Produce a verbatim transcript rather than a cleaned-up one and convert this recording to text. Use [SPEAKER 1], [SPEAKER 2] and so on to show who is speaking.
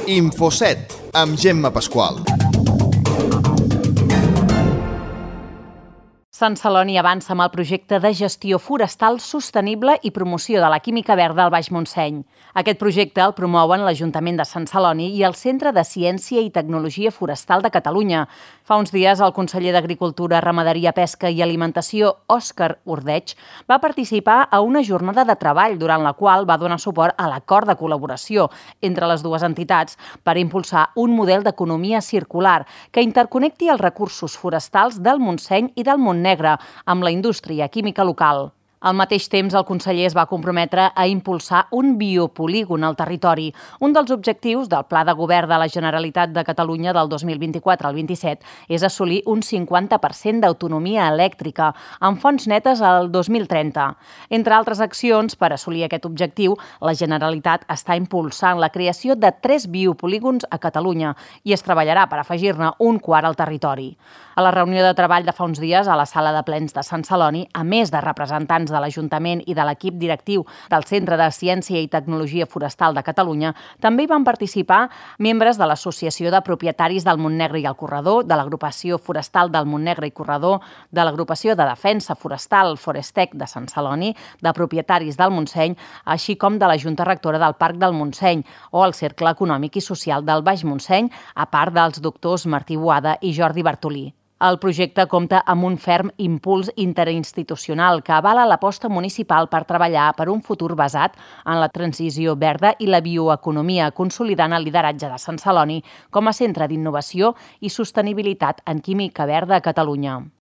[SPEAKER 1] Infoset, amb Gemma Pasqual.
[SPEAKER 2] Sant Celoni avança amb el projecte de gestió forestal sostenible i promoció de la química verda al Baix Montseny. Aquest projecte el promouen l'Ajuntament de Sant Celoni i el Centre de Ciència i Tecnologia Forestal de Catalunya. Fa uns dies, el conseller d'Agricultura, Ramaderia, Pesca i Alimentació, Òscar Ordeig, va participar a una jornada de treball durant la qual va donar suport a l'acord de col·laboració entre les dues entitats per impulsar un model d'economia circular que interconnecti els recursos forestals del Montseny i del Montnegre Negre amb la indústria química local. Al mateix temps, el conseller es va comprometre a impulsar un biopolígon al territori. Un dels objectius del Pla de Govern de la Generalitat de Catalunya del dos mil vint-i-quatre al vint-i-set és assolir un cinquanta per cent d'autonomia elèctrica amb fonts netes al dos mil trenta. Entre altres accions, per assolir aquest objectiu, la Generalitat està impulsant la creació de tres biopolígons a Catalunya i es treballarà per afegir-ne un quart al territori. A la reunió de treball de fa uns dies a la sala de plens de Sant Celoni, a més de representants de l'Ajuntament i de l'equip directiu del Centre de Ciència i Tecnologia Forestal de Catalunya, també hi van participar membres de l'Associació de Propietaris del Montnegre i el Corredor, de l'Agrupació Forestal del Montnegre i Corredor, de l'Agrupació de Defensa Forestal Forestec de Sant Celoni, de Propietaris del Montseny, així com de la Junta Rectora del Parc del Montseny o el Cercle Econòmic i Social del Baix Montseny, a part dels doctors Martí Boada i Jordi Bartolí. El projecte compta amb un ferm impuls interinstitucional que avala l'aposta municipal per treballar per un futur basat en la transició verda i la bioeconomia, consolidant el lideratge de Sant Celoni com a centre d'innovació i sostenibilitat en química verda a Catalunya.